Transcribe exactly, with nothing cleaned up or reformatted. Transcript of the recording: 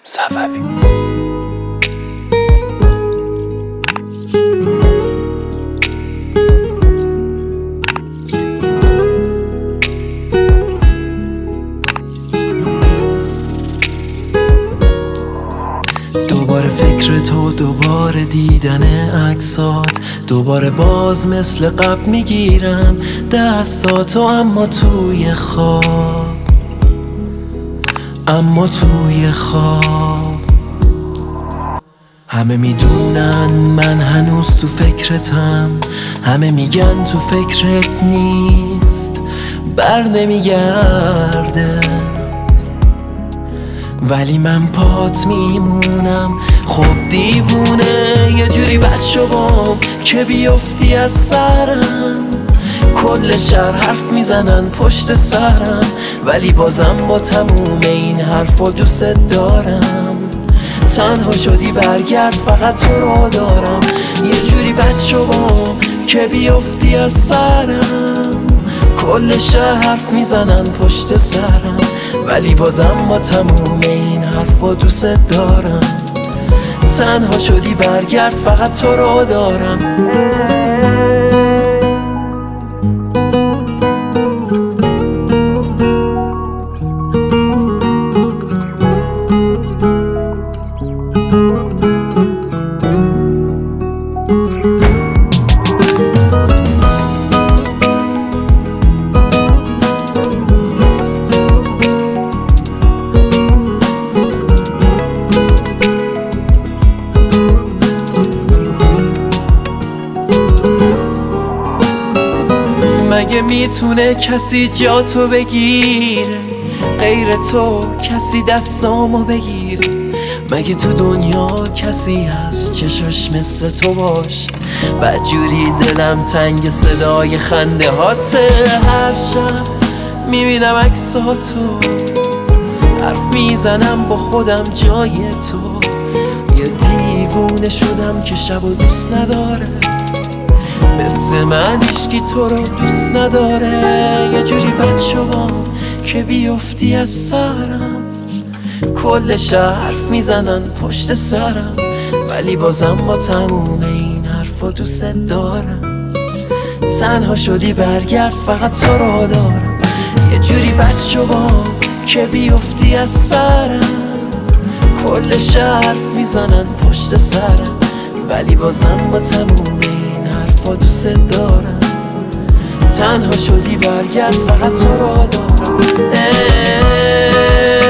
صفوی. دوباره فکر تو، دوباره دیدن عکسات، دوباره باز مثل قبل میگیرم دستاتو، اما توی خواب، اما توی خواب. همه میدونن من هنوز تو فکرتم، همه میگن تو فکرت نیست، بر نمیگرده، ولی من پات میمونم. خب دیوونه یه جوری بد شدم که بیفتی از سرم، کل شهر حرف میزنن پشت سرم، ولی بازم با تموم این حرفا دوست دارم. تنها شدی برگرد فقط تو را دارم، یه جوری بد شدم که بیفتی از سرم، کل شهر حرف میزنن پشت سرم، ولی بازم با تموم این حرفا دوست دارم. تنها شدی برگرد فقط تو را دارم. مگه میتونه کسی جاتو بگیره غیر تو؟ کسی دستامو بگیره؟ مگه تو دنیا کسی هست چشاش مثل تو باش؟ بدجوری دلم تنگ صدای خنده هاته، هر شب میبینم عکساتو، حرف میزنم با خودم جای تو. یه دیوونه شدم که شبو دوست نداره، مثل من هیچکی تو رو دوست نداره. یه جوری بد شدم که بیفتی از سرم، کل شهر حرف میزنن پشت سرم، ولی بازم با تموم این حرفا دوست دارم. تنها شدی برگرد فقط تو را دارم، یه جوری بد شدم که بیفتی از سرم، کل شهر حرف میزنن پشت سرم، ولی بازم با تموم با دوست دارم. تنها شدی برگرد فقط تو را دارم.